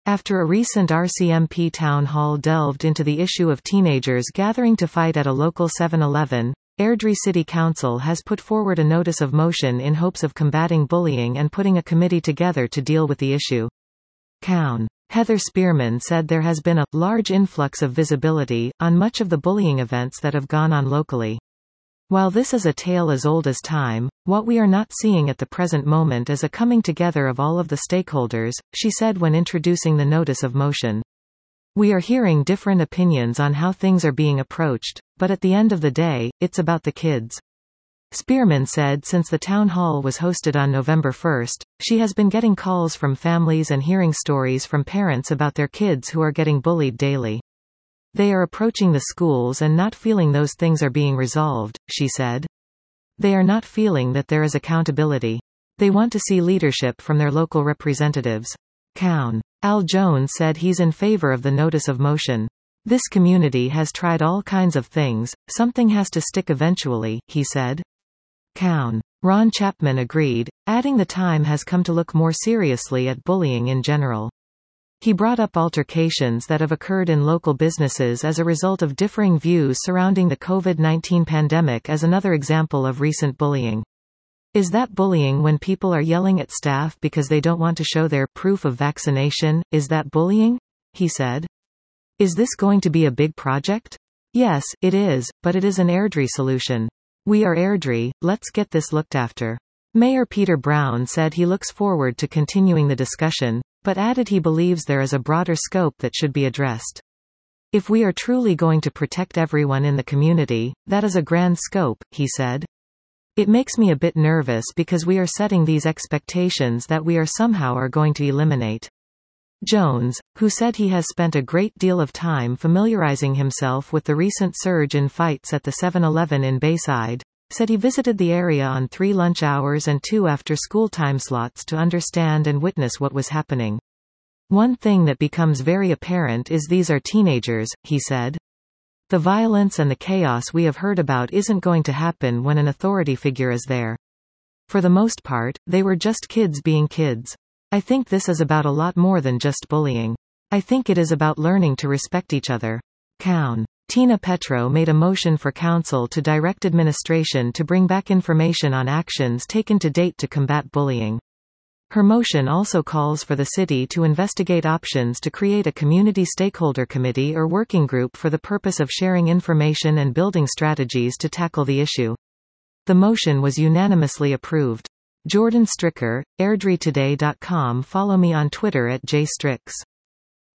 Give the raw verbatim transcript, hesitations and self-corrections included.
After a recent R C M P town hall delved into the issue of teenagers gathering to fight at a local seven eleven, Airdrie City Council has put forward a notice of motion in hopes of combating bullying and putting a committee together to deal with the issue. Cown. Heather Spearman said there has been a large influx of visibility on much of the bullying events that have gone on locally. While this is a tale as old as time, what we are not seeing at the present moment is a coming together of all of the stakeholders, she said when introducing the notice of motion. We are hearing different opinions on how things are being approached, but at the end of the day, it's about the kids. Spearman said since the town hall was hosted on November first, she has been getting calls from families and hearing stories from parents about their kids who are getting bullied daily. They are approaching the schools and not feeling those things are being resolved, she said. They are not feeling that there is accountability. They want to see leadership from their local representatives. Cown. Al Jones said he's in favor of the notice of motion. This community has tried all kinds of things, something has to stick eventually, he said. Cown. Ron Chapman agreed, adding the time has come to look more seriously at bullying in general. He brought up altercations that have occurred in local businesses as a result of differing views surrounding the COVID nineteen pandemic as another example of recent bullying. Is that bullying when people are yelling at staff because they don't want to show their proof of vaccination? Is that bullying? He said. Is this going to be a big project? Yes, it is, but it is an Airdrie solution. We are Airdrie, let's get this looked after. Mayor Peter Brown said he looks forward to continuing the discussion, but added he believes there is a broader scope that should be addressed. If we are truly going to protect everyone in the community, that is a grand scope, he said. It makes me a bit nervous because we are setting these expectations that we are somehow are going to eliminate. Jones, who said he has spent a great deal of time familiarizing himself with the recent surge in fights at the seven eleven in Bayside, said he visited the area on three lunch hours and two after-school time slots to understand and witness what was happening. One thing that becomes very apparent is these are teenagers, he said. The violence and the chaos we have heard about isn't going to happen when an authority figure is there. For the most part, they were just kids being kids. I think this is about a lot more than just bullying. I think it is about learning to respect each other. Cown. Tina Petro made a motion for council to direct administration to bring back information on actions taken to date to combat bullying. Her motion also calls for the city to investigate options to create a community stakeholder committee or working group for the purpose of sharing information and building strategies to tackle the issue. The motion was unanimously approved. Jordan Stricker, airdrie today dot com. Follow me on Twitter at jstricks.